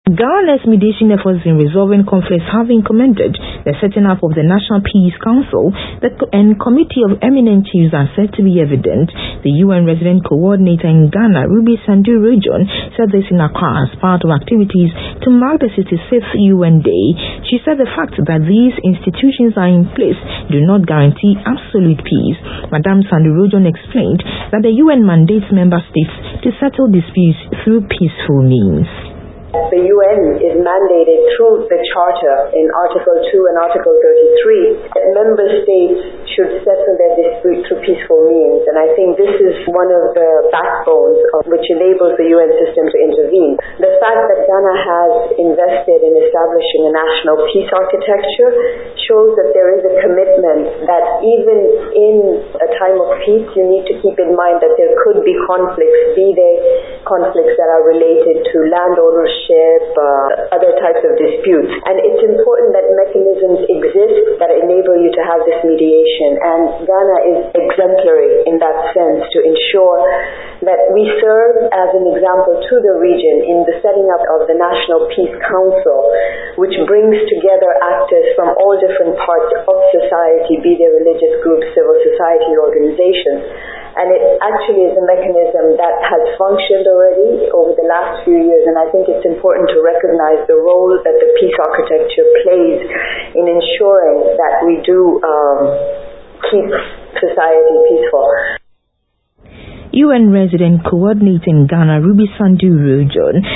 Ghana's mediation efforts in resolving conflicts have been commended. The setting up of the National Peace Council and Committee of Eminent Chiefs are said to be evident. The UN Resident Coordinator in Ghana, Ruby Sandu-Rojon, said this in Accra as part of activities to mark the 65th UN Day. She said the fact that these institutions are in place do not guarantee absolute peace. Madame Sandu-Rojon explained that the UN mandates member states to settle disputes through peaceful means. The UN is mandated through the Charter in Article 2 and Article 33 that member states should settle their disputes through peaceful means, and I think this is one of the backbones which enables the UN system to intervene. The fact that Ghana has invested in establishing a national peace architecture shows that there is a commitment that even in a time of peace you need to keep in mind that there could be conflicts, be they conflicts that are related to land ownership, other types of disputes. And it's important that mechanisms exist that enable you to have this mediation. And Ghana is exemplary in that sense to ensure that we serve as an example to the region in the setting up of the National Peace Council, which brings together actors from all different parts of society, be they religious groups, civil society organizations. And it actually is a mechanism that has functioned already over the last few years, and I think it's important to recognize the role that the peace architecture plays in ensuring that we do keep society peaceful. UN Resident Coordinator in Ghana, Ruby Sandu-Rojon.